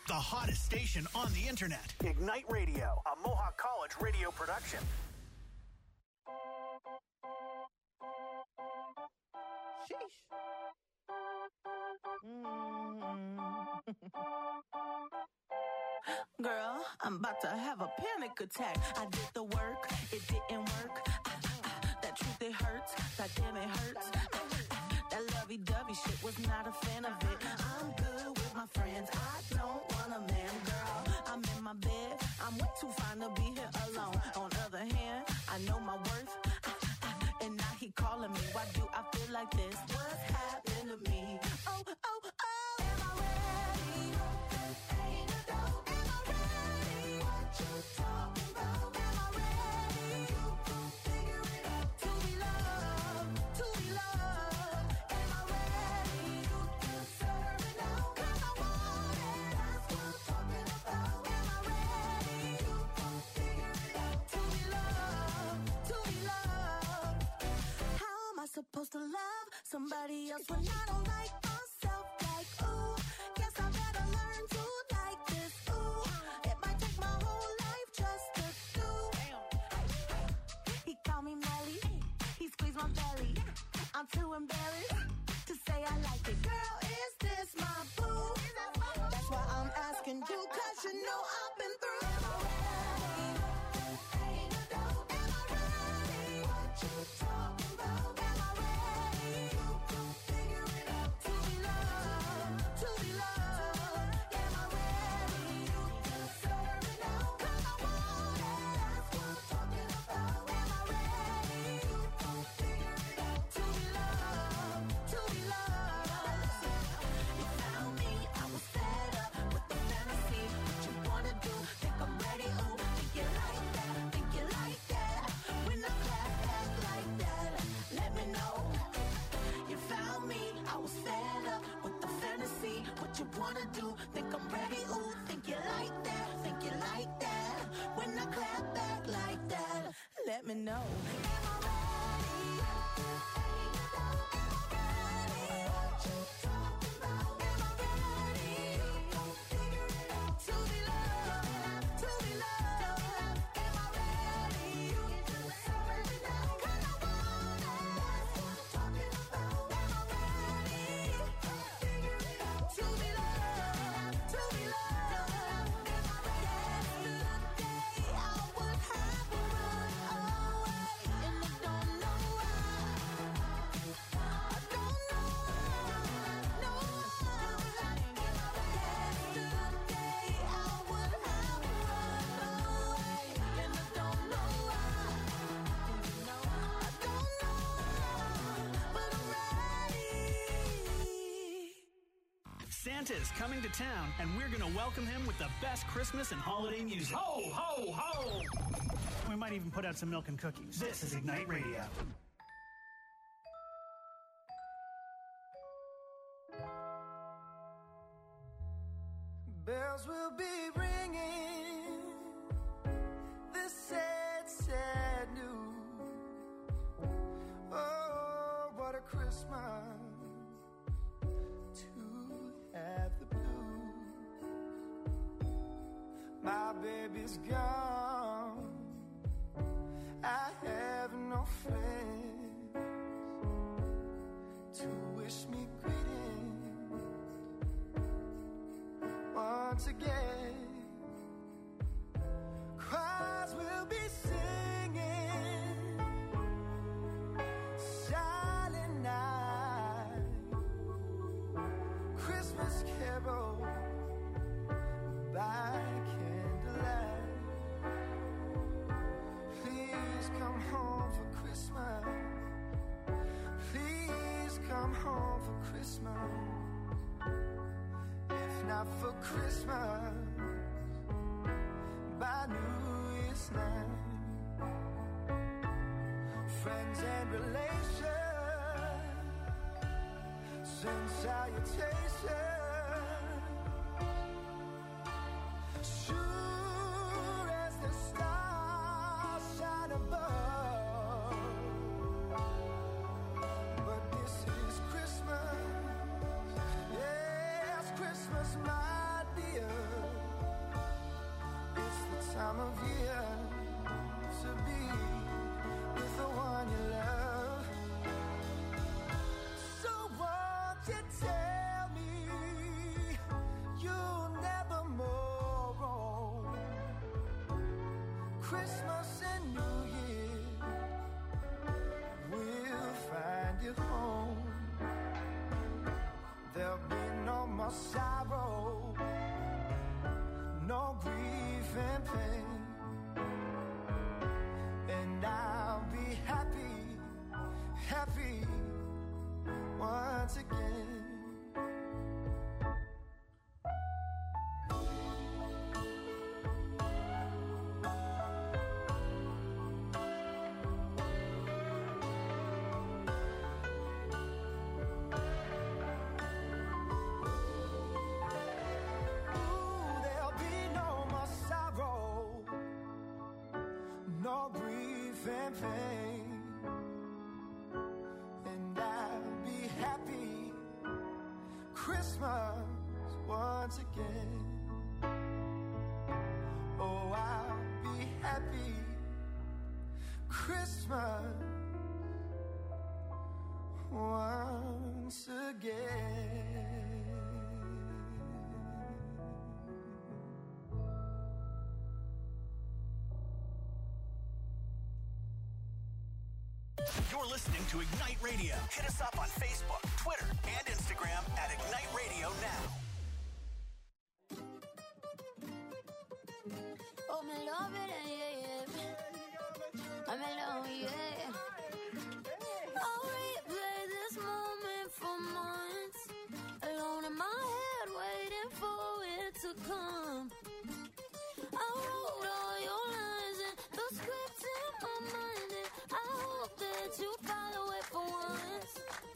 The hottest station on the internet. Ignite Radio, a Mohawk College radio production. Sheesh. Girl, I'm about to have a panic attack. I did the work, it didn't work. That truth, it hurts. That damn, it hurts. That lovey-dovey shit, was not a fan of it. I'm good with my friends. I don't want a man, girl. I'm in my bed. I'm way too fine to be here alone. On the other hand, I know my worth. And now he calling me. Why do I feel like this? What's happened to me? Oh, oh, oh. Am I ready? Ain't a dope. Am I ready? What you talking about? Am I ready? You can figure it out. To be loved, to be loved. Am I ready? You can serve it out. 'Cause I want it. That's what I'm talking about. Am I ready? You can figure it out. To be loved, to be loved. How am I supposed to love somebody else when I don't like myself? Like, ooh, guess I better learn to like this. Ooh, it might take my whole life just to do. He called me Melly, he squeezed my belly. I'm too embarrassed to say I like it. Girl, is this my boo? That's why I'm asking you, 'cause you know I've been through. Am I ready? Ain't a doubt. Am I ready? What you talking about? Am I ready? You can figure it out. To be loved, to be loved. Am I ready? You can serve it out. 'Cause I want it. That's what I'm talking about. Am I ready? You can figure it out. To be loved, to be loved. You found me, I was fed up with the fantasy. What you wanna do? Think I'm ready? Ooh, think you like that? Think you like that? When I clap back like that, let me know. You found me, I was fed up with the fantasy. What you wanna do? Think I'm ready? Ooh, think you like that? Think you like that? When I clap back like that, let me know. Am I ready? Ain't a doubt. Am I ready? What you talking about? Am I ready? You gon' figure it out. To be loved, to be loved. Am I ready? You can serve it out. 'Cause I want it. That's what I'm talking about. Am I ready? You gon' figure it out. To be loved, to be loved. Am I ready? Yesterday I would have run away, and I don't know why. I don't know why. No. Yesterday I would have run away, and I don't know why. I don't know why, but I'm ready. Santa is coming to town, and we're going to welcome him with the best Christmas and holiday music. Ho, ho, ho! We might even put out some milk and cookies. This is Ignite Radio. Bells will be ringing this sad, sad news. Oh, what a Christmas to have the blues. My baby's gone. I have no friends to wish me greetings. Once again, choirs will be singing Silent Night, Christmas carol by candlelight. Please come home for Christmas. Please come home for Christmas. Not for Christmas, by New Year's night. Friends and relations send salutations. Sure as the stars shine above. But this is Christmas. Yes, Christmas, my dear. Christmas and New Year, we'll find you home. There'll be no more sorrow, no grief and pain, and I'll be happy, happy once again. No grief and pain, and I'll be happy Christmas once again. Oh, I'll be happy Christmas once again. You're listening to Ignite Radio. Hit us up on Facebook, Twitter, and Instagram at Ignite Radio Now. Oh, me love it, yeah. I'm alone, yeah. I'll replay this moment for months. Alone in my head, waiting for it to come. I wrote all your lines and the script in my mind, and I hope that you follow it for once.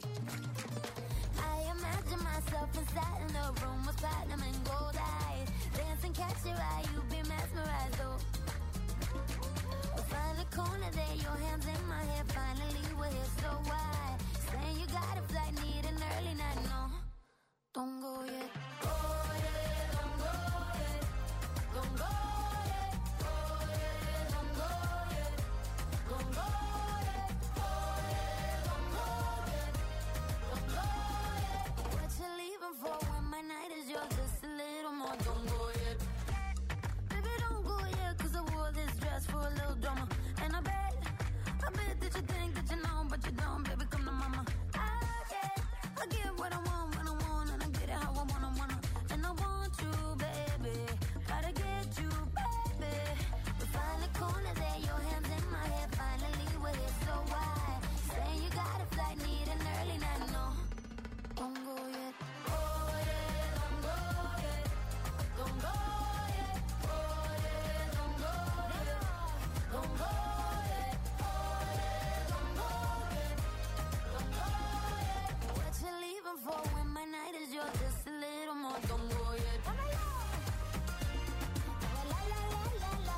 I imagine myself inside in the room with platinum and gold eyes. Dance and catch your eye, you be mesmerized, though. We'll find a corner there, your hands in my hair. Finally, we're here, so why? Saying you got a flight, need an early night, no. Don't go yet. Oh, yeah, don't go yet. Don't go yet. Oh, yeah, don't go yet. Don't go yet. Oh, yeah, don't go yet. Don't go yet. What you leaving for when my night is yours? Just a little more. Don't go yet. Baby, don't go yet, 'cause I wore this dress for a little drama. And I bet that you think that you know, but you don't. Baby, come to mama. I get what I want when I want, and I get it how I wanna. And I want you, baby. Gotta get you, baby. We find a corner there, your hands in my hair. Finally, we're here, so why? Saying you got a flight, need an early night, no. Don't go yet. Oh, yeah, don't go yet. Don't go yet. Oh, yeah, don't go yet. Don't go yet. Oh, yeah, don't go yet. Don't go yet. What you leaving for when my night is yours? Just a little more. Don't go yet. La, la, la, la, la, la.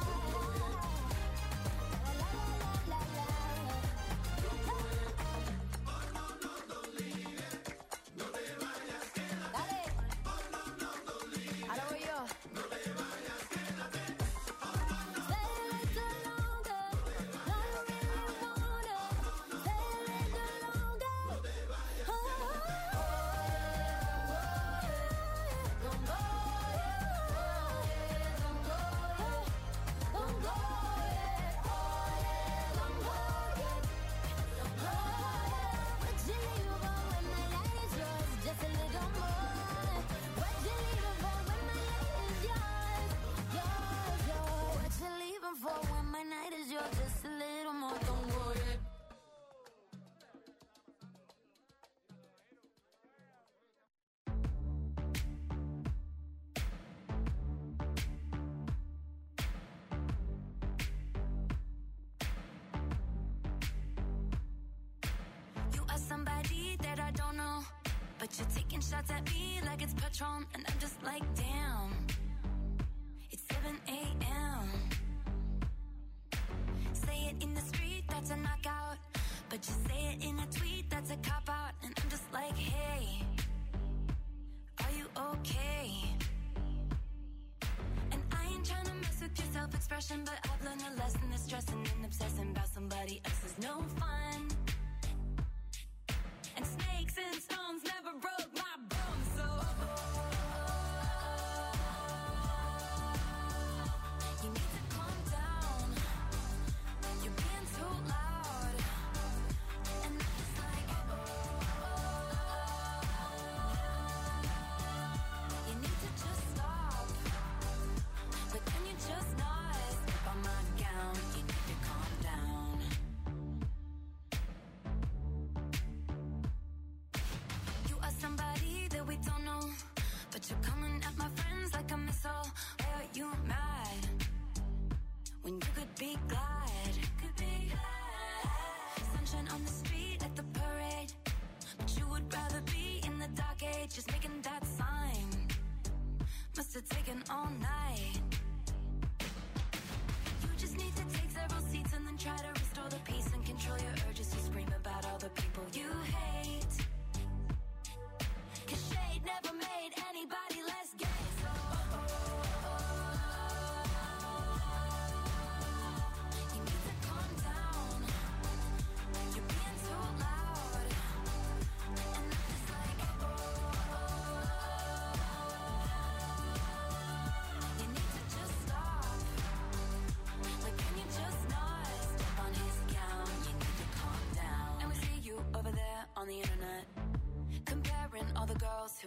La, la, la, la, la, la. Dale. Ahora voy yo. Stay a little longer. No, you really wanna. Stay a little longer. Oh, don't go yet. Don't go yet. Don't go yet. Oh, yeah, don't go yet. Don't go yet. What you leaving for when my light is yours? Just a little more. What you leaving for when my light is yours? Yours. What you leaving for when my night is yours? Just a little more. Don't go yet. You are somebody that I don't know, but you're taking shots at me like it's Patron, and I'm just like, damn. It's 7 a.m. Say it in the street, that's a knockout, but you say it in a tweet, that's a cop-out, and I'm just like, hey, are you okay? And I ain't trying to mess with your self-expression, but I've learned a lesson that stressing and obsessing about somebody else is no fun. And snakes and stones never broke my bones, so you need to calm down.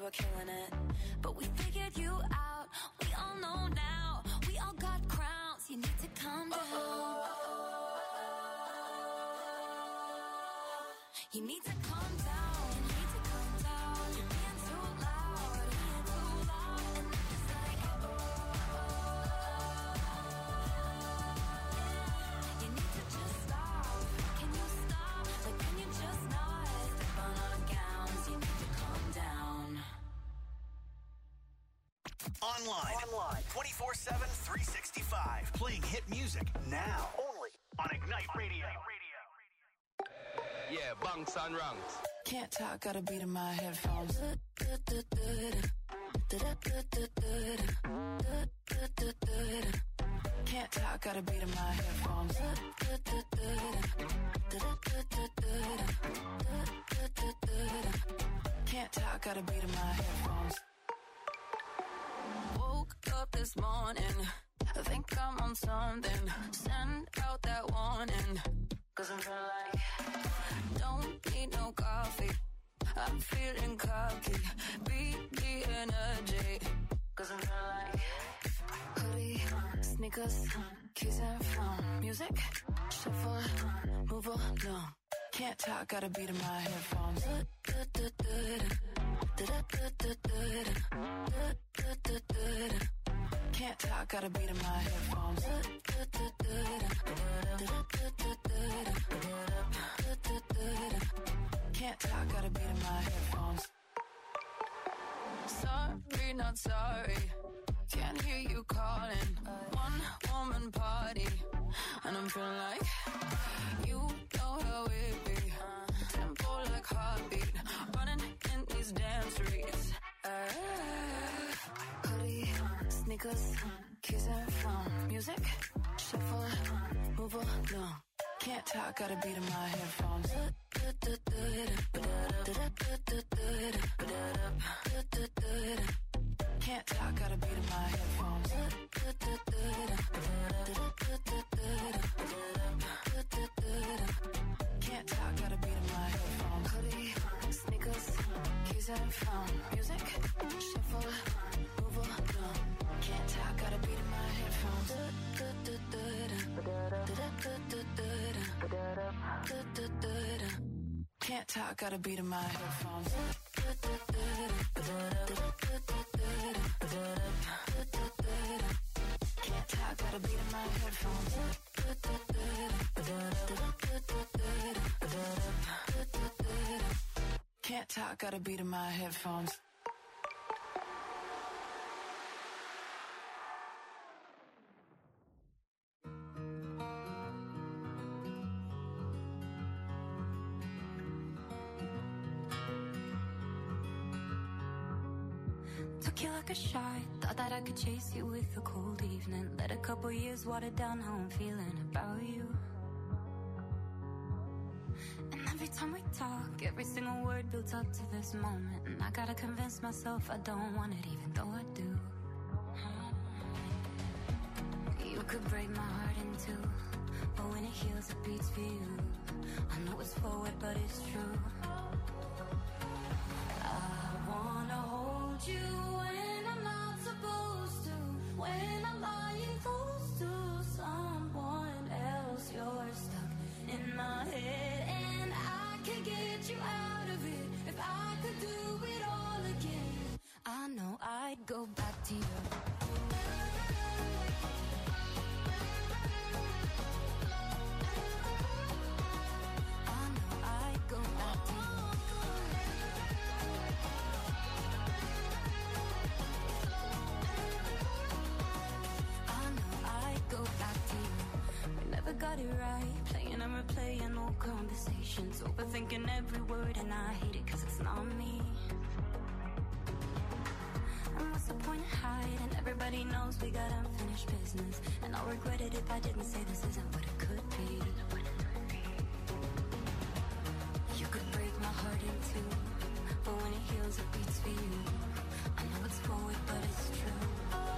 were killing it. But we figured you out, we all know now. We all got crowns, you need to calm down. You need to calm down, you need to calm down. You're being too loud, being too loud. And it's like, you need to just stop. Can you stop? Like, can you just not step on our gowns? You need to calm down. Online 24/7, 365. Playing hit music now. Only on Ignite Radio. Yeah, bunks and ranks. Can't talk, got a beat in my headphones. Can't talk, got a beat in my headphones. Can't talk, got a beat in my headphones. Woke up this morning, I think I'm on something. Send out that warning, 'cause I'm feeling like don't need no coffee. I'm feeling cocky. Beat the energy, 'cause I'm feeling like hoodie, sneakers, keys and phone. Music, shuffle, move along. Can't talk, got a beat in my headphones. Can't talk, got a beat in my headphones. Can't talk, got a beat in my headphones. Sorry, not sorry. Can't hear you calling. One woman party, and I'm feeling like you know how it be. Tempo like heartbeat, running in these damn streets. Hoodie, sneakers, keys and phone. Music, shuffle, move along. Can't talk, got a beat in my headphones. Can't talk, got a beat in my headphones. Can't talk, got a beat in my headphones. Hoodie, sneakers, keys and phone. Music, shuffle, move along. Can't talk, got a beat in my headphones. Can't talk, got a beat in my headphones. Can't talk, got a beat in my headphones. Can't talk, got a beat in my headphones. Took you like a shot, thought that I could chase you with a cold evening. Let a couple years water down how I'm feeling about you. And every time we talk, every single word builds up to this moment. And I gotta convince myself I don't want it, even though I do. You could break my heart in two, but when it heals, it beats for you. I know it's forward, but it's true. I wanna hold you when I'm not supposed to, when I'm lying close to someone else. You're stuck in my head and I can get you out of it. If I could do it all again, I know I'd go back to you. I know I'd go back to you. I know I'd go back to you. We never got it right, playing and replaying old conversations, overthinking every word, and I hate it 'cause it's not me. And what's the point of hiding? Everybody knows we got unfinished business, and I'll regret it if I didn't say this isn't what it could be. You could break my heart in two, but when it heals, it beats for you. I know it's forward, but it's true.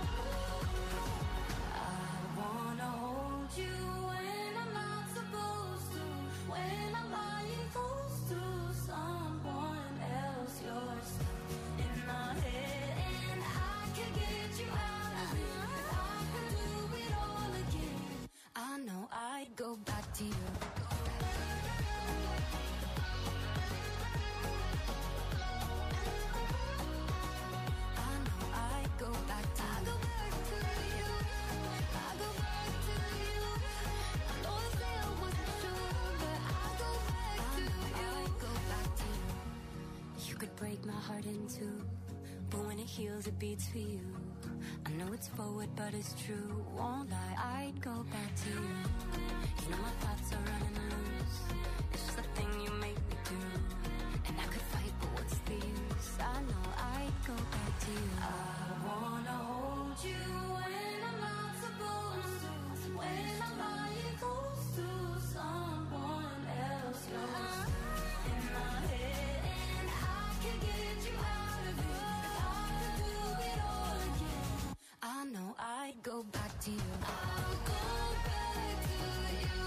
I wanna hold you when I'm not supposed to, when I'm lying close to someone else. You're stuck in my my heart in two. But when it heals, it beats for you. I know it's forward, but it's true. Won't lie, I'd go back to you. You know my thoughts are running loose. It's just the thing you make me do. And I could fight, but what's the use? I know I'd go back to you. I wanna hold you when I'm not supposed to. When I'm lying close to someone else. Yours in my head, and I can get you out of it. I could do it all again. I know I'd go back to you. I'll go back to you.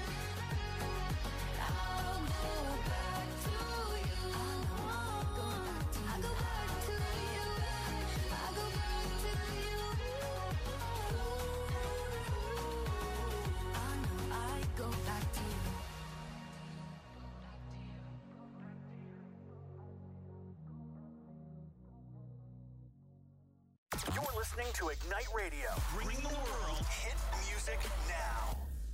I'll go back to you. I know I'll go back to you. I'll go back to you. I'll go back to you. I know I'd go back to you. You're listening to Ignite Radio. Bringing the world hit music now.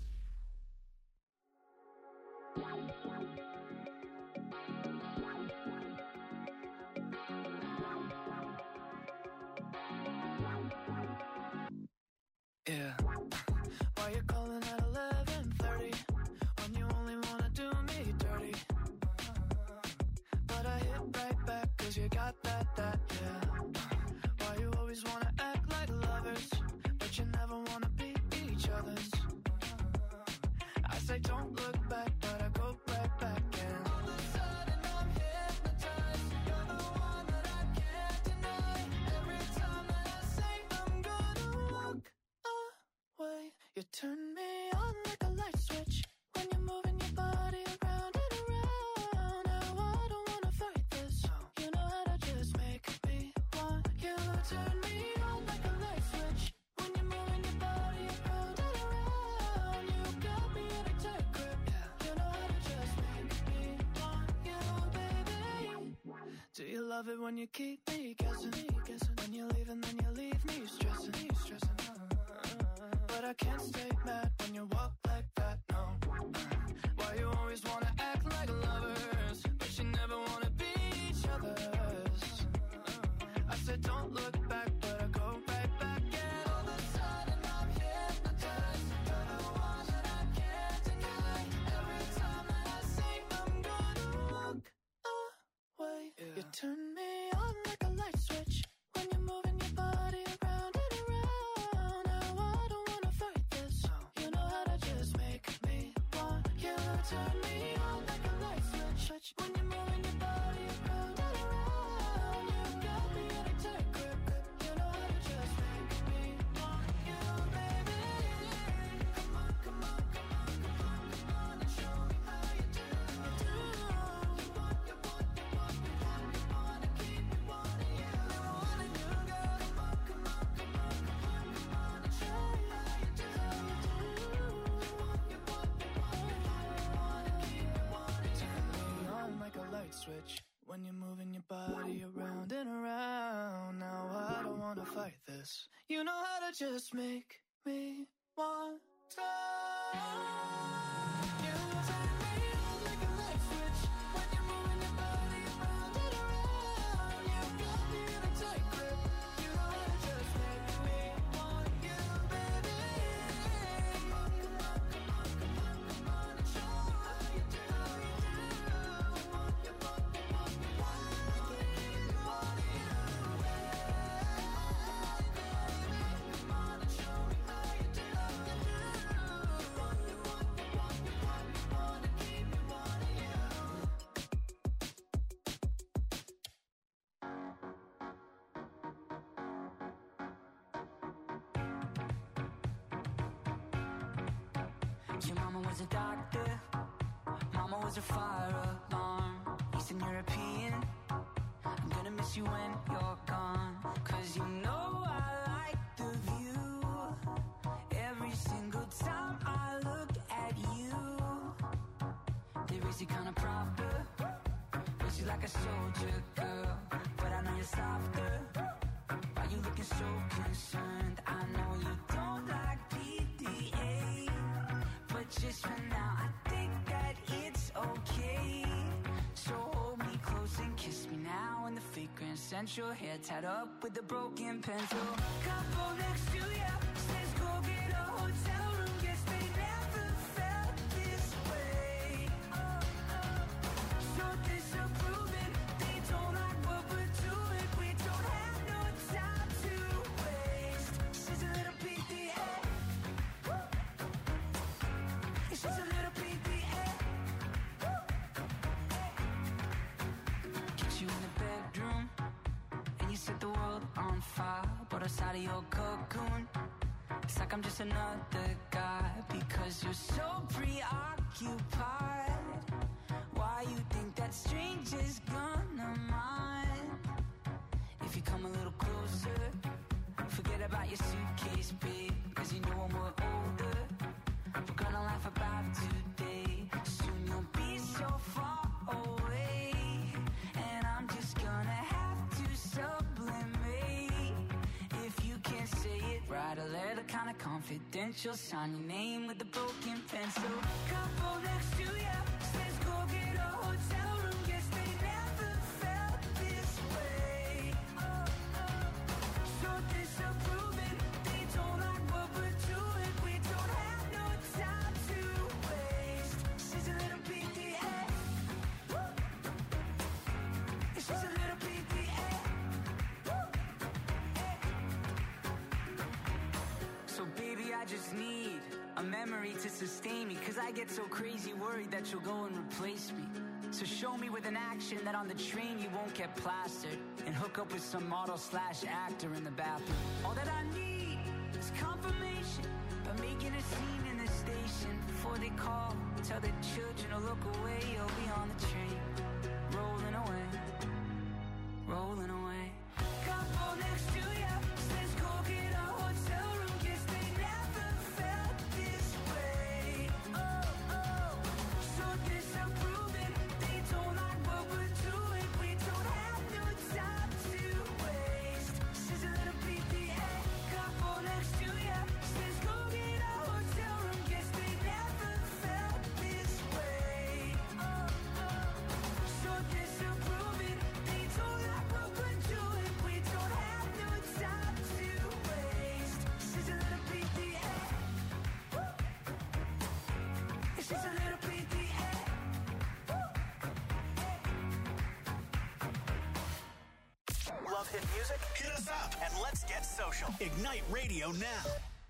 Yeah. Why you calling at 11:30 when you only wanna do me dirty? But I hit right back 'cause you got that, yeah. Why you always wanna act like lovers, but you never wanna be each other's? I say don't look back, but I go right back and all of a sudden I'm hypnotized. You're the one that I can't deny. Every time that I say I'm gonna walk away, you turn me on like a light switch when you're moving your body around and around. Now I don't wanna fight this. You know how to just make me want you. Turn me on like a light switch when you're moving your body around and around. You got me in a tight grip. You know how to just make me want you, baby. Do you love it when you keep me guessing? When you leave and then you leave me stressing. But I can't stay mad when you walk like that, no. Why you always wanna act like lovers, but you never wanna be each other's? I said don't look back, but I go right back and all of a sudden I'm hypnotized. You're the one that I can't deny. Every time that I say I'm gonna walk away, you turn me on like a light switch when you're moving your body around and around. Now I don't wanna fight this. You know how to just make me want you. Turn me on like a light switch when you're moving your body around and around. You got me in a tight grip. You know how to just make me want you, baby. Come on, come on, come on, come on, come on and show me how you do. You want to keep me wanting you. Wanting you, girl. Come on, come on, come on, come on, come on and show me how you do. You want to keep me wanting. Turn me on like a light switch when you're moving your body around and around. Now I don't wanna fight this. You know how to just make me want to. You turn me on like a light switch when you're moving your body around and around. You got me in a tight grip. You know how to just make me want you, baby. Come on, come on, come on, come on, come on and show me how you do. You want to keep me wanting you. Come on and show me how you do. You want to keep me wanting you. Your mama was a doctor, mama was a fire alarm. Eastern European, I'm gonna miss you when you're gone. 'Cause you know I like the view. Every single time I look at you, they raise you kinda proper, raise you like a soldier girl. But I know you're softer. Why you looking so concerned? I know you don't like PDA, but just for now I think that it's okay. So hold me close and kiss me now. And the essential. Hair tied up with a broken pencil. Couple next to ya says go get a hotel room. Guess they never felt this way. So disapproving, they don't like what we're doing. We don't have no time to waste. She's a little PDA. She's a little PDA. Get you in the bedroom and you set the world on fire. But outside of your cocoon, it's like I'm just another guy. Because you're so preoccupied. Why you think that stranger's gonna mind? If you come a little closer, forget about your suitcase, babe. Cause you know when we're older, we're gonna laugh about today. Soon you'll be so far away, and I'm just gonna have to sublimate. If you can't say it, write a letter kinda confidential. Sign your name with a broken pencil. Couple next to ya says go get a hotel room. Guess they never felt this way. So disapproving, they don't like what we're doing. We don't have no time to waste. She's a little PDA. She's a little PDA. So baby, I just need a memory to sustain me. Cause I get so crazy worried that you'll go and replace me. So show me with an action that on the train you won't get plastered, and hook up with some model/actor in the bathroom. All that I need is confirmation by making a scene in the station. Before they call, tell the children to look away. You'll be on the train, rolling away, rolling away. Couple next to ya says go get a hotel room. Guess they never felt this way. So disapproving, they don't like what we're doing. We don't have no time to waste. She's a little PDA. Couple next to ya says go get a hotel room. Guess they never felt this way. So disapproving, they don't like what we're doing. We don't have no time to waste. She's a little PDA. She's a little PDA. Love hit music? Hit us up and let's get social. Ignite Radio now.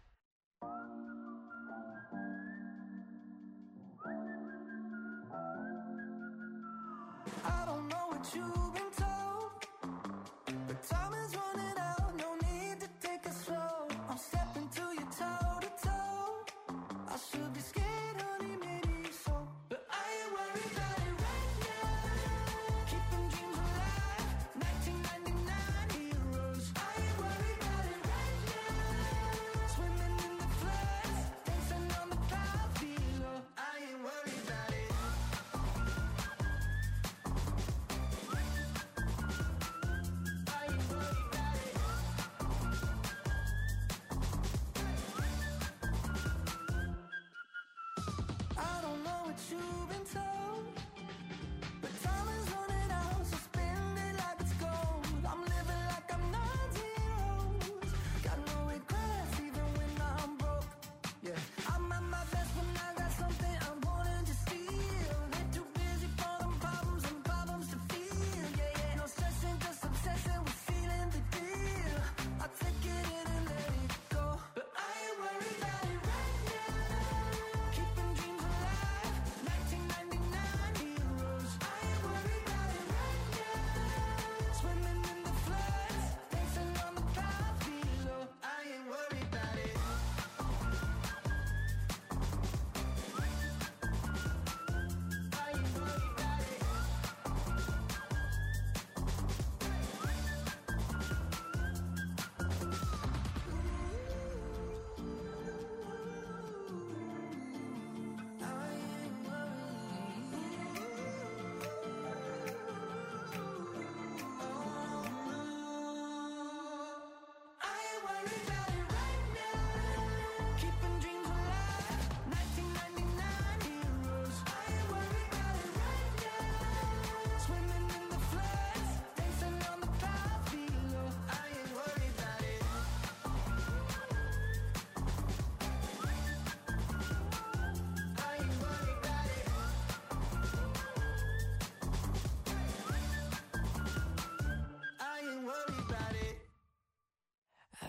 I don't know what you've been told, but time is running out. No need to take it slow. I'm stepping to you toe to toe. I should be scared, honey, maybe so, but I ain't worried about it right now. Keeping dreams alive, 1999 heroes. I ain't worried about it right now.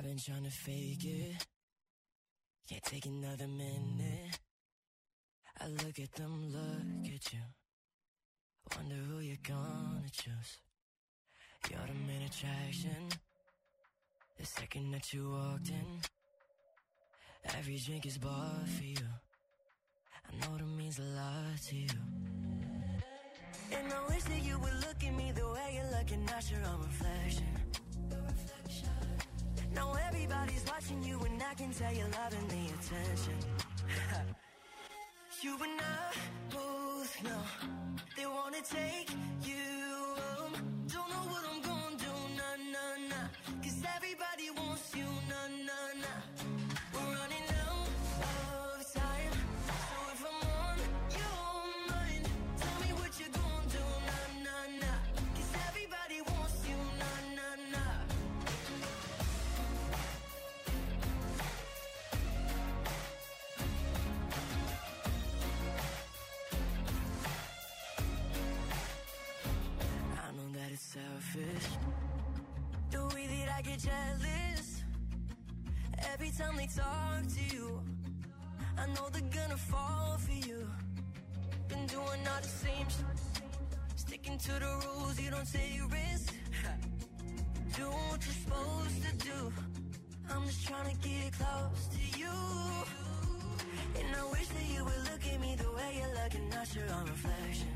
I've been trying to fake it. Can't take another minute. I look at them, look at you. Wonder who you're gonna choose. You're the main attraction. The second that you walked in, every drink is bought for you. I know that means a lot to you. And I wish that you would look at me the way you're looking at your own reflection. Now everybody's watching you and I can tell you're loving the attention. You and I both know they wanna take you home. Don't know what I'm gonna do, nah, nah, nah. Cause everybody wants you, nah, nah, nah. We're running out of time. So if I'm on your mind, tell me what you're gonna do, nah, nah, nah. Cause everybody wants you, nah, nah, nah. I know that it's selfish, the way that I get jealous every time they talk to you. I know they're gonna fall for you. Been doing all the same shit, sticking to the rules, you don't take risks. Doing what you're supposed to do. I'm just trying to get close to you. And I wish that you would look at me the way you're looking at your own reflection.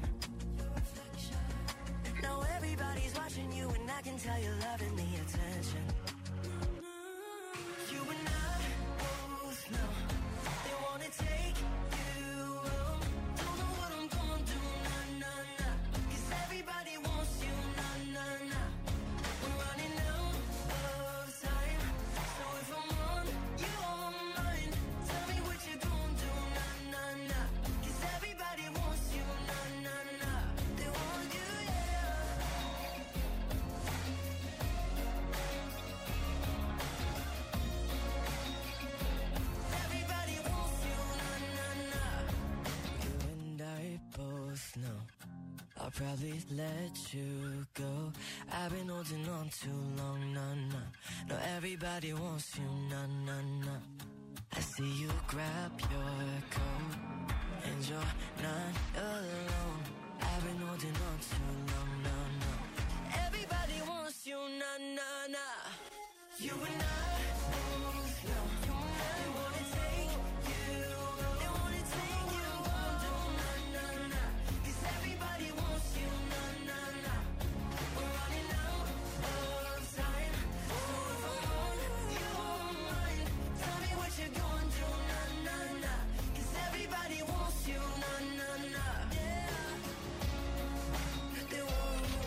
Now everybody's watching you and I can tell you're loving the attention. You and I both know they wanna take you home. Don't know what I'm gonna do, nah, nah, nah. Cause everybody wants you, nah, nah, nah. We're running out of time. So if I'm on your mind, tell me what you're gonna do, nah, nah, nah. Cause everybody wants you, nah, nah, nah. They want you, yeah. Everybody wants you, nah, nah, nah. You and I both know I'll probably let you go. I've been holding on too long, nah, nah. No, everybody wants you, nah, nah, nah. I see you grab your coat and you're not alone. I've been holding on too long, nah, nah. Everybody wants you, nah, nah, nah. You and I both know they wanna take you, they wanna take you home, nah, nah, nah. Cause everybody wants you, nah, nah, nah. We're running out of time. So if I'm on your mind, tell me what you're gonna do, nah, nah, nah. Cause everybody wants you, nah, nah, nah. Yeah. They want you.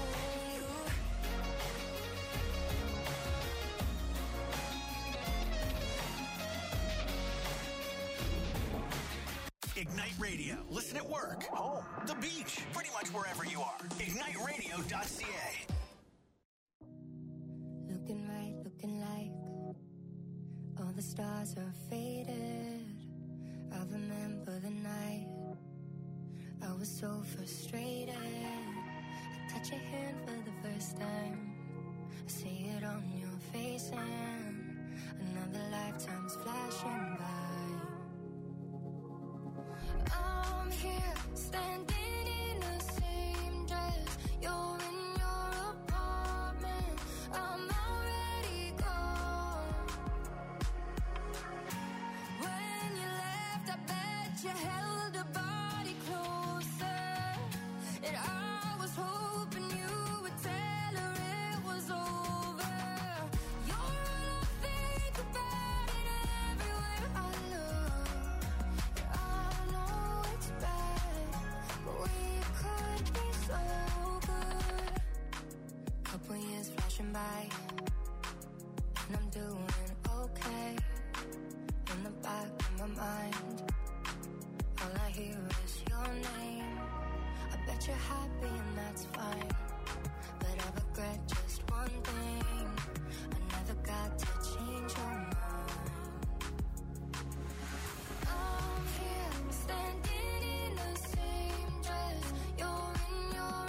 Ignite Radio. Listen at work, home, the beach, pretty much wherever you are. IgniteRadio.ca. Looking right, looking like all the stars are faded. I remember the night I was so frustrated. I touch your hand for the first time. I see it on your face and another lifetime's flashing by. I'm here, standing in the same dress. You're in your apartment. I'm already gone. When you left, I bet you held a body closer. And I was hoping you would tell her it was over. You're all I think about it everywhere I look. I know it's bad, but we could be so good. Couple years flashing by, and I'm doing okay. In the back of my mind, all I hear is your name. I bet you're happy and that's fine, but I regret just one thing. I never got to change your mind. I'm here, standing in the same dress. You're in your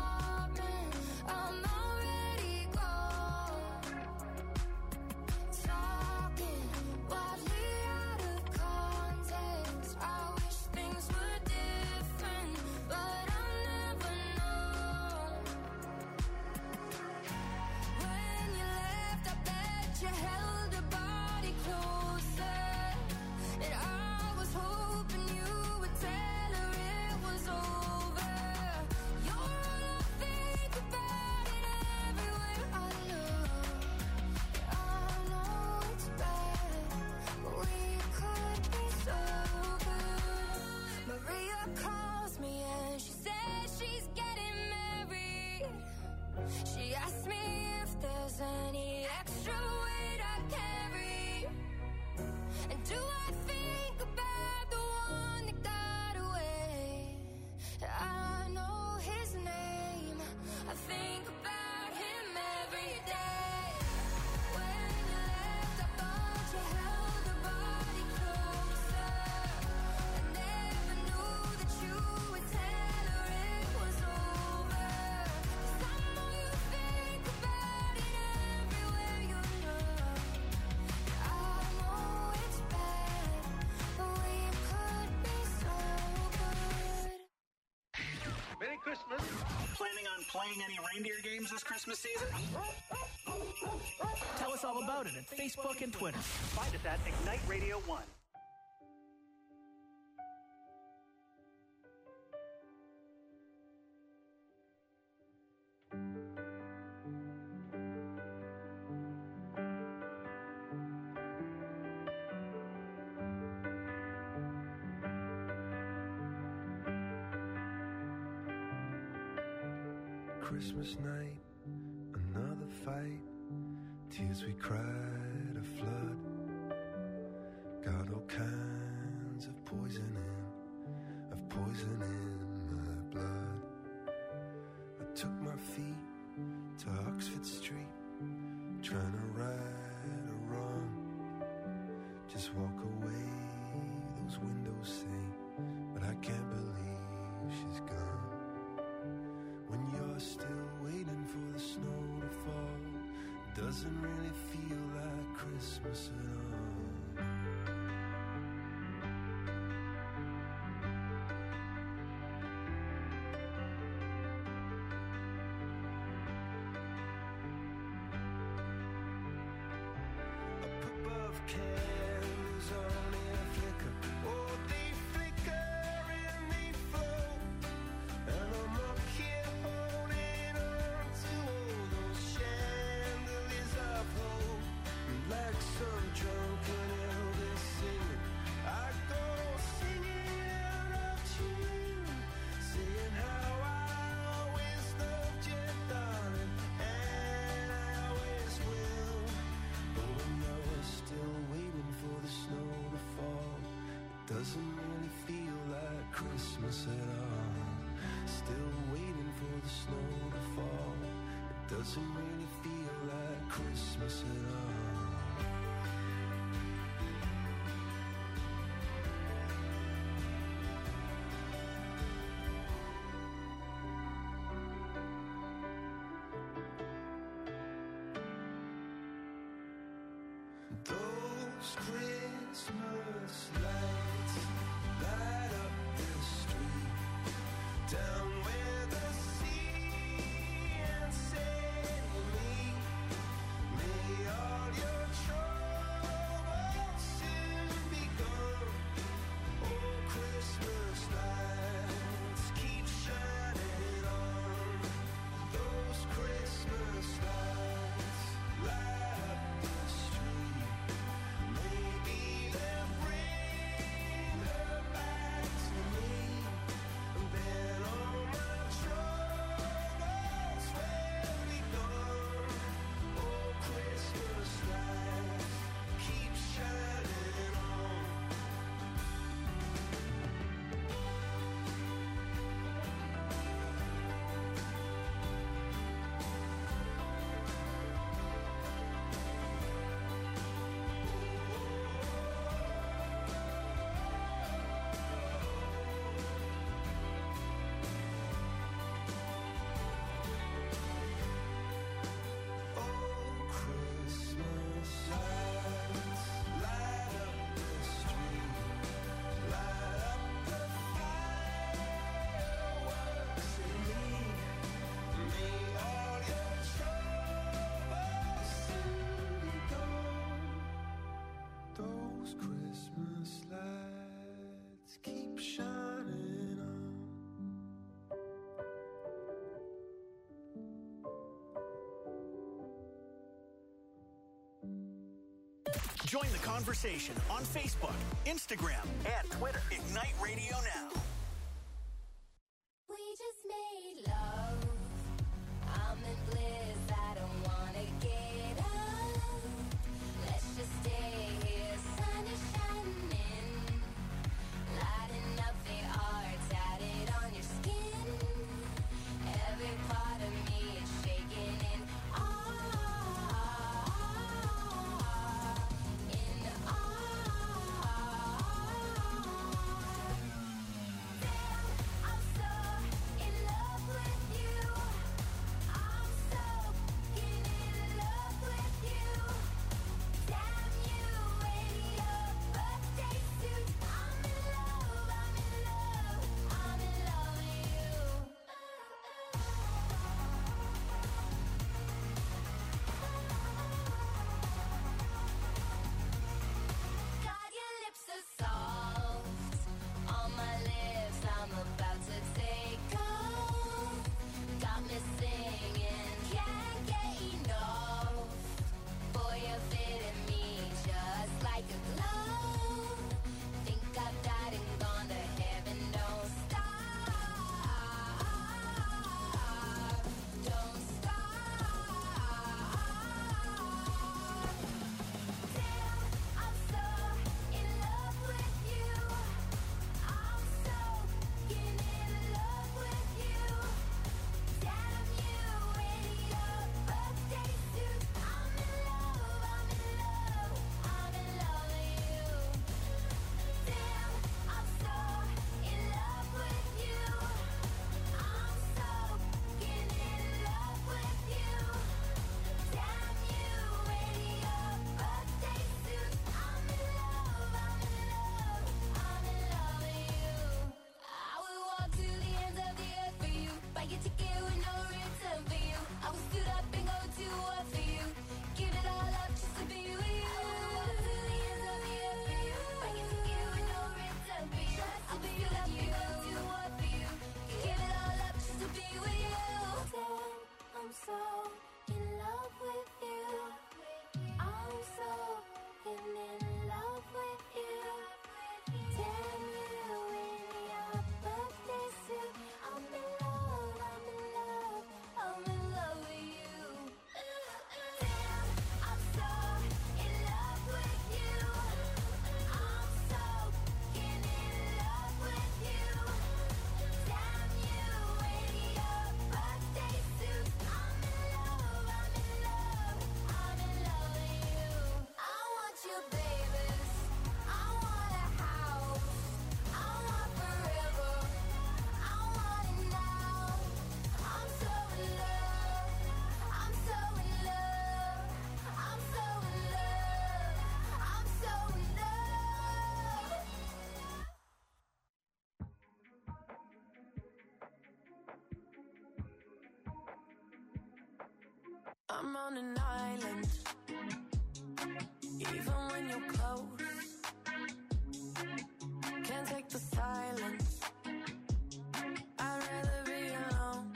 apartment. I'm already gone. So Christmas. Planning on playing any reindeer games this Christmas season? Tell us all about it at Facebook and Twitter. Find us at Ignite Radio 1. Christmas night, another fight, tears we cried a flood. Got all kinds of poison in my blood. I took my feet to Oxford Street, trying to right a wrong. Just walk away, those windows say, but I can't believe she's gone. When you're still waiting for the snow to fall, it doesn't really feel like Christmas at all. Up above candles only a flicker, oh they flicker and they float, and I'm up here holding on to all those chandeliers of hope. Like some drunken Elvis singing, I go singing out of tune, saying how I always loved you, darling, and I always will. But when you're still waiting for the snow to fall, it doesn't really feel like Christmas at all. Still waiting for the snow to fall, it doesn't really feel like Christmas at all. Those Christmas lights light up the street, down where the sea and say to me, may all your troubles soon be gone. Oh, Christmas lights keep shining on. Those Christmas lights light up the street. Maybe they'll bring her back to me, and then all my troubles will be gone. Oh, Christmas lights keep shining on. Oh, Christmas lights light up the street, light up the fireworks in me. May all your troubles soon be gone. Those Christmas lights keep shining on. Join the conversation on Facebook, Instagram, and Twitter. Ignite Radio Now. We just made love. I'm in bliss. I don't wanna get up. Let's just stay here. Sun is shining, lighting up the art tatted on your skin. Every part of me is shaking in awe. In awe. I'm on an island. Even when you're close, can't take the silence. I'd rather be alone.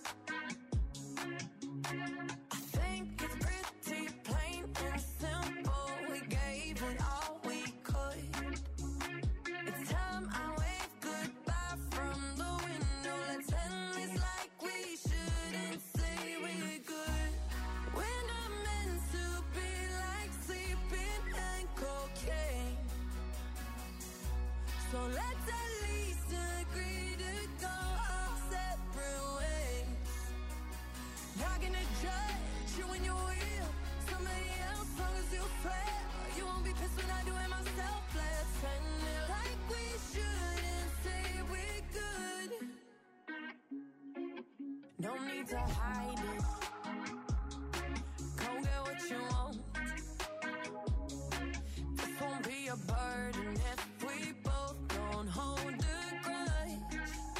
I think it's pretty plain and simple. We gave it all we could. It's time I wave goodbye from the window. Let's end this like we shouldn't say we're good. We're not meant to be like sleeping and cocaine. So let's at least agree to go our separate ways. Not gonna judge you when you're real. Somebody else, long as you swear. You won't be pissed when I do it myself. Let's end it like we shouldn't say we're good. No need to hide it. Go get what you want. This won't be a burden if we both don't hold a grudge.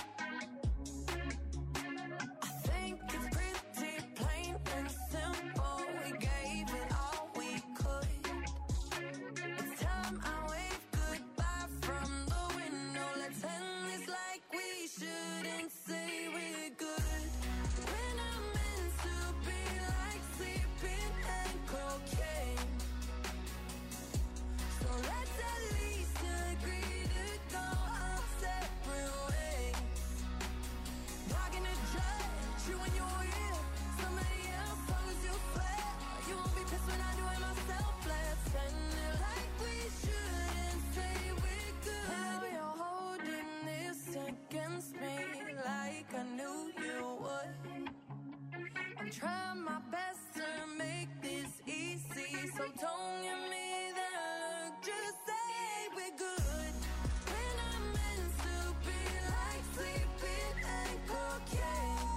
I think it's pretty plain and simple. We gave it all we could. It's time I wave goodbye from the window. Let's end this like we shouldn't say we're good. We're not meant to be like sleeping and cocaine. So let's at least agree to go our separate ways. Not gonna judge you when you're real. Somebody else, long as you swear. You won't be pissed when I do it myself. Let's end it like we shouldn't say we're good. Now you're holding this against me like I knew you would. I'm trying my best to make this easy, so don't give me that look. Just say we're good. We're not meant to be like sleeping and cocaine.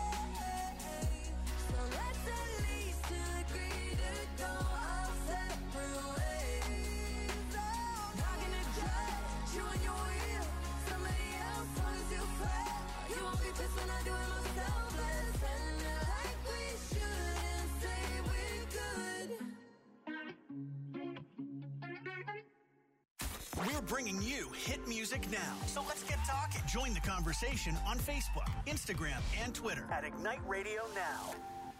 So let's at least agree to go our separate ways. Not gonna judge you when you're real. Somebody else, long as you swear. You won't be pissed when I do it myself. Let's end it like we shouldn't say we're good. We're bringing you hit music now. So let's get talking. Join the conversation on Facebook, Instagram, and Twitter at Ignite Radio Now.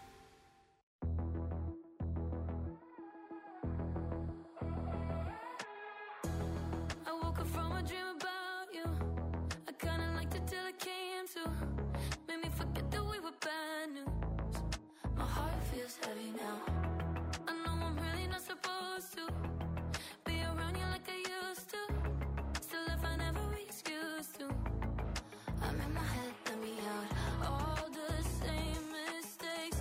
I woke up from a dream about you. I kinda liked it till it came to. Made me forget that we were bad news. My heart feels heavy now. I know I'm really not supposed to be around you like I used to. Still I find every excuse to. I'm in my head, let me out. All the same mistakes.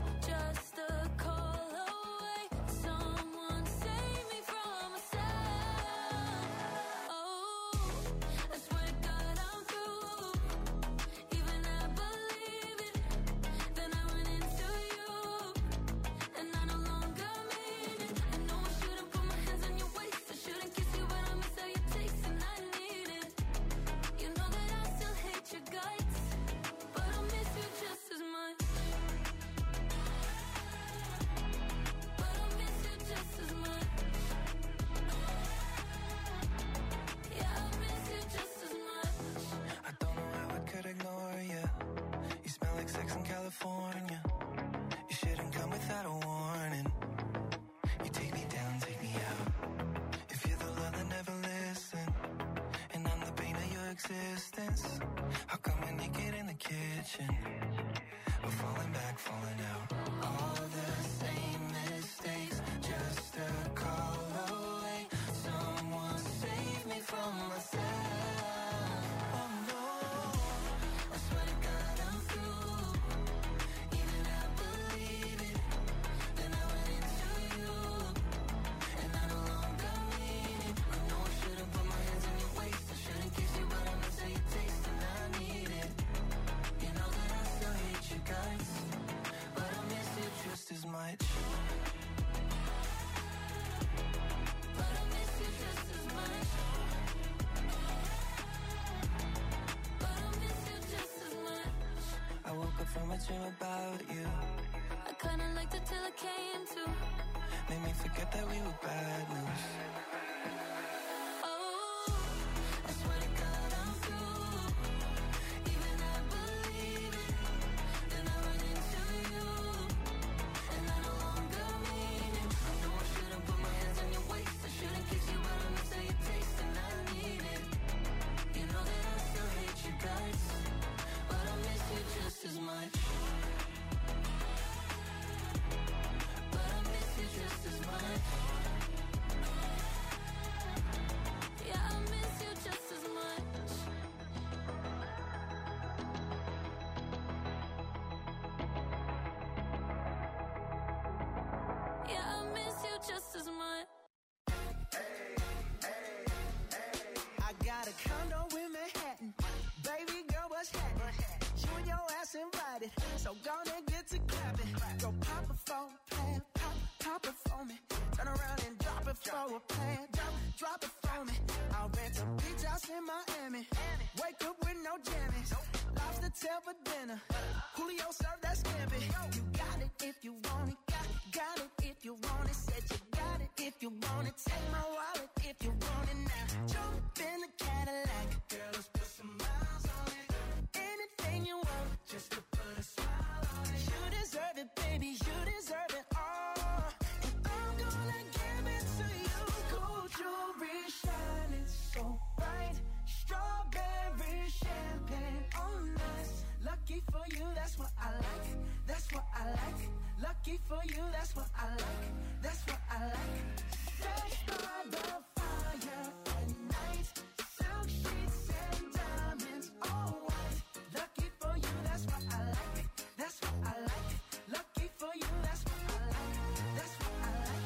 made me forget that we were bad news. As much, but I miss you just as much. Yeah, I miss you just as much. Yeah, I miss you just as much. I got a condo in Manhattan. Baby girl, what's happening? You and your ass invited, so gonna get to clapping. Go pop it for a plan, pop it for me. Turn around and drop it for a plan, drop it for me. I'll rent a beach house in Miami. Wake up with no jammies. Lobster tail for dinner. Julio served that scampi. You got it if you want it. Got it if you want it. Said you got it if you want it. Take my wallet if you want it now. Jump in the Cadillac. Girl, let's put some miles on it. Anything you want, just to put a smile on it. You deserve it, baby, you deserve it all. And I'm gonna give it to you. Gold jewelry shining so bright. Strawberry champagne on us. Lucky for you, that's what I like. That's what I like. Lucky for you, that's what I like. That's what I like. Sex by the fire at night. Silk sheets and diamonds, all white. Lucky for you, that's what I like. That's what I like. Lucky for you, that's what I like. That's what I like.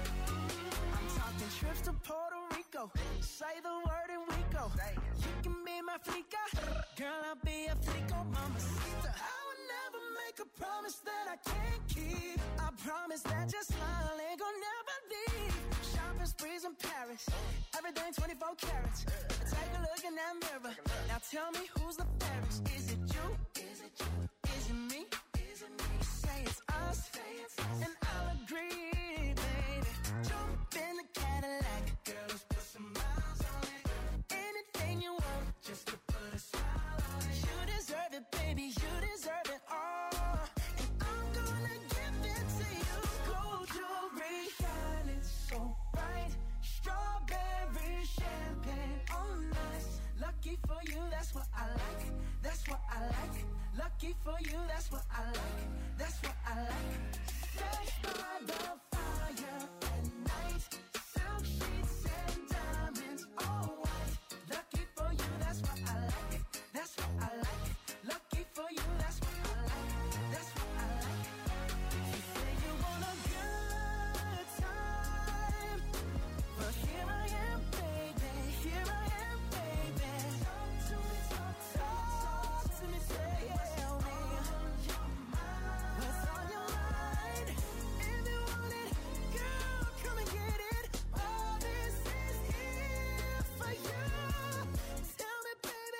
I'm talking trips to Puerto Rico. Say the word and we go. You can be my flica. Girl, I'll be a flico, mamacita. I would never make a promise that I can't keep. I promise that your smile ain't gonna never leave. Shopping sprees in Paris. Everything 24 carats. Take a look in that mirror. Now tell me who's the fairest. Is it you? Is it you? Is it me? Is it me? Say it's us. And I'll agree, baby. Jump in the Cadillac. Girl, let's put some miles on it. Anything you want, just to put a smile on it. You deserve it, baby, you deserve it all. And I'm gonna give it to you. Gold jewelry shining so bright. Strawberry champagne on us. Lucky for you, that's what I like. That's what I like. Lucky for you, that's what I like. That's what I like. Sex by the fire at night. Silk sheets and diamonds, all white. Lucky for you, that's what I like. That's what I like. Lucky for you, that's what I like. That's what I like. You say you want a good time, but here I am, baby. Here I am, baby. Talk to me, talk to me, tell me what's on your mind. If you want it, girl, come and get it. All this is here for you. Tell me, baby,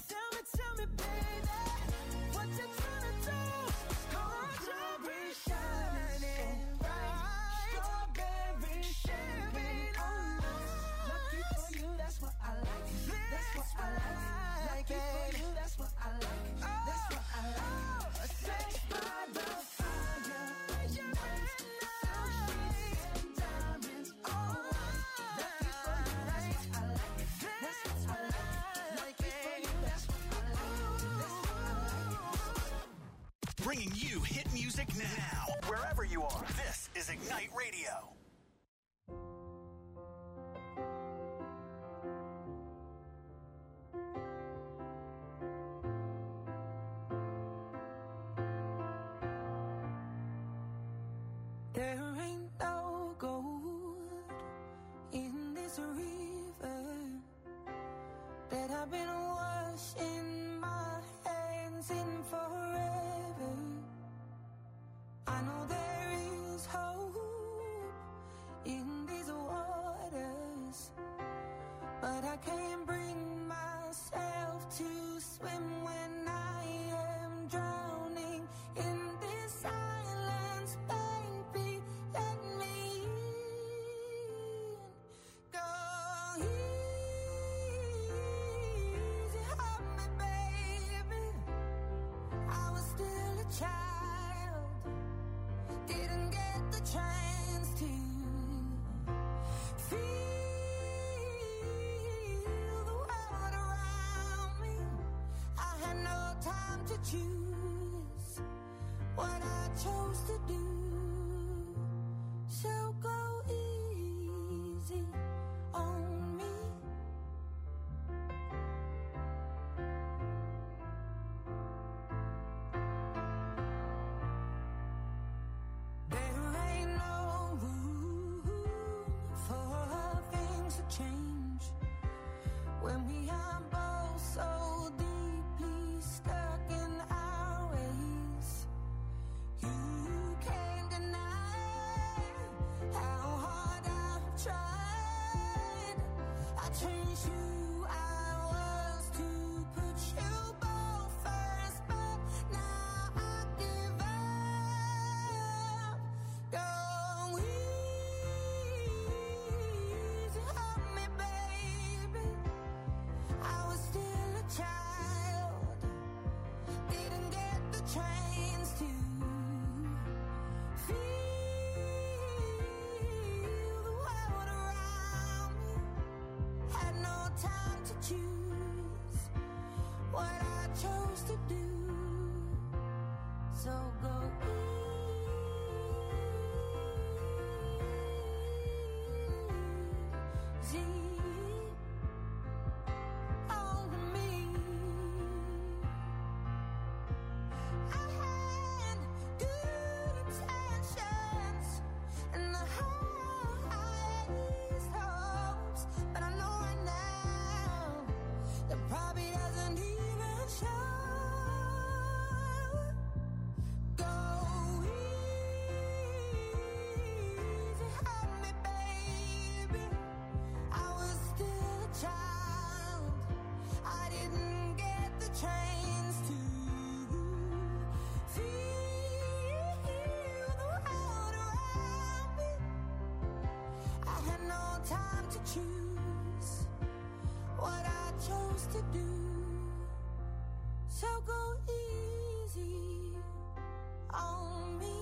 what you tryna do? Gold jewelry shining bright. Strawberry champagne on us. Lucky for you, that's what I like. That's what I like. Lucky for you, that's what I like. That's what I like. Sex by the fire at night. Silk sheets and diamonds, all white. Lucky for you, that's what I like. That's what I like. Lucky for you, that's what I like. That's what I like. Bringing you hit music now, wherever you are. This is Ignite Radio. There ain't no gold in this river that I've been washing my hands in forever. I know there is hope to do. So go easy on me. There ain't no room for things to change when we are both so deeply stuck in our ways. You can't deny how hard I've tried. I changed who I was to put you both first, but now I give up. Go easy on me, baby. I was still a child, didn't get the chance to feel the world around me. Had no time to choose what I chose to do. So go easy on me. I had good intentions and the highest hopes, but I know right now that probably doesn't even show. Go easy on me, baby. I was still a child. I didn't get the chance to feel the world around me. I had no time to choose what I chose to do. So go easy on me.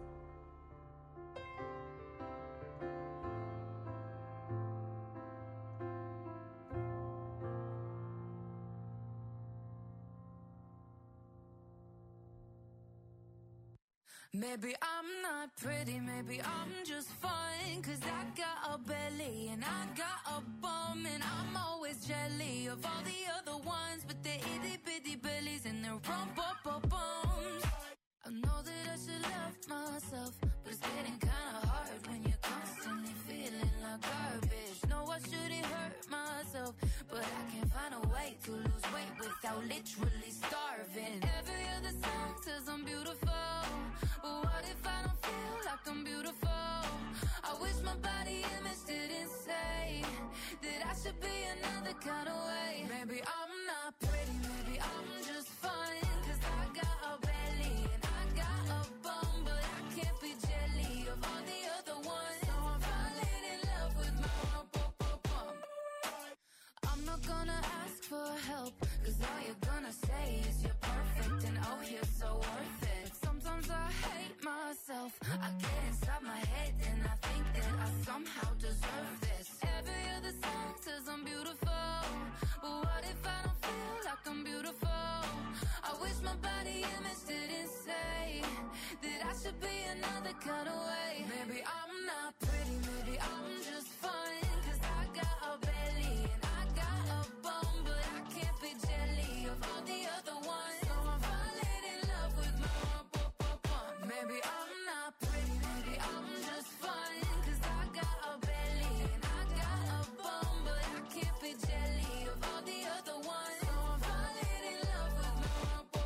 Maybe I'm not pretty, maybe I'm just fine, 'cause I got a belly and I got a bum, and I'm always jelly of all the other ones, but they're itty bitty bellies and they're bums. I know that I should love myself, but it's getting kinda hard when you're constantly feeling like garbage. No, I shouldn't hurt myself, but I can't find a way to lose weight without literally starving. Every other song says I'm beautiful, but what if I don't feel like I'm beautiful? I wish my body image didn't say that I should be another kind of way. Maybe I'm not pretty, maybe I'm just fine, 'cause I got a belly and I got a bum, but I can't be jelly of all the other ones. So I'm falling in love with my bum. I'm not gonna ask for help, 'cause all you're gonna say is you're perfect and oh, you're so worth it. Sometimes I hate myself, I get inside my head and I think that I somehow deserve this. Every other song says I'm beautiful, but what if I don't feel like I'm beautiful? I wish my body image didn't say that I should be another kind of way. Maybe I'm not pretty, maybe I'm just fine, 'cause I got a belly and I got a bum, but I can't be jelly of all the other ones. So I'm falling in love with my bum. Maybe I'm not pretty, maybe I'm just fine, 'cause I got a belly and I got a bum, but I can't be jelly of all the other ones. So I'm falling in love with my bum.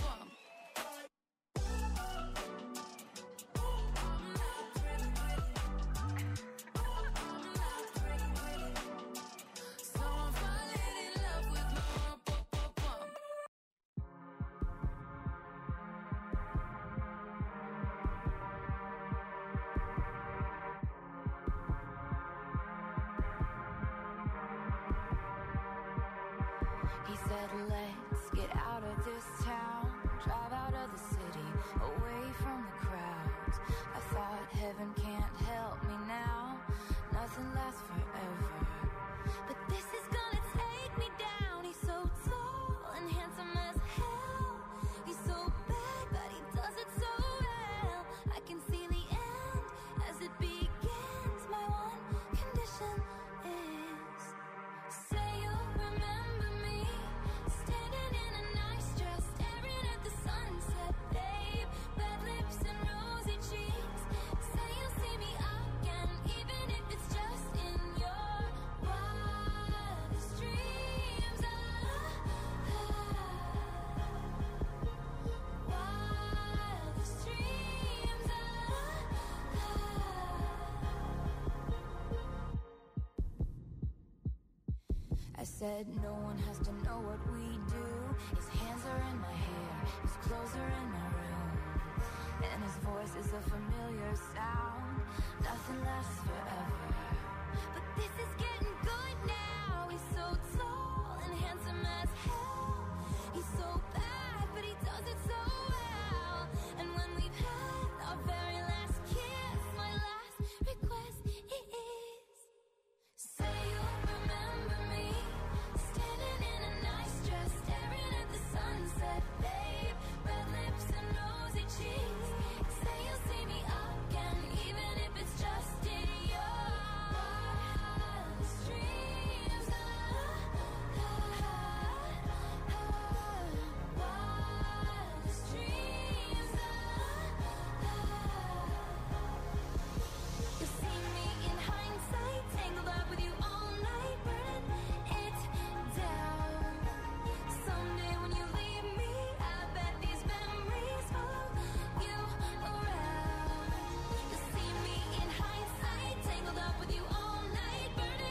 I'm not pretty, I'm not pretty, so I'm falling in love with my bum. He said, let's get out of this town, drive out of the city, away from the crowds. I thought heaven can't help me now, nothing lasts forever. But this is gonna take me down. He's so tall and handsome as hell. He's so bad, but he does it so well. I I said no one has to know what we do. His hands are in my hair, his clothes are in my room, and his voice is a familiar sound. Nothing lasts forever, but this is getting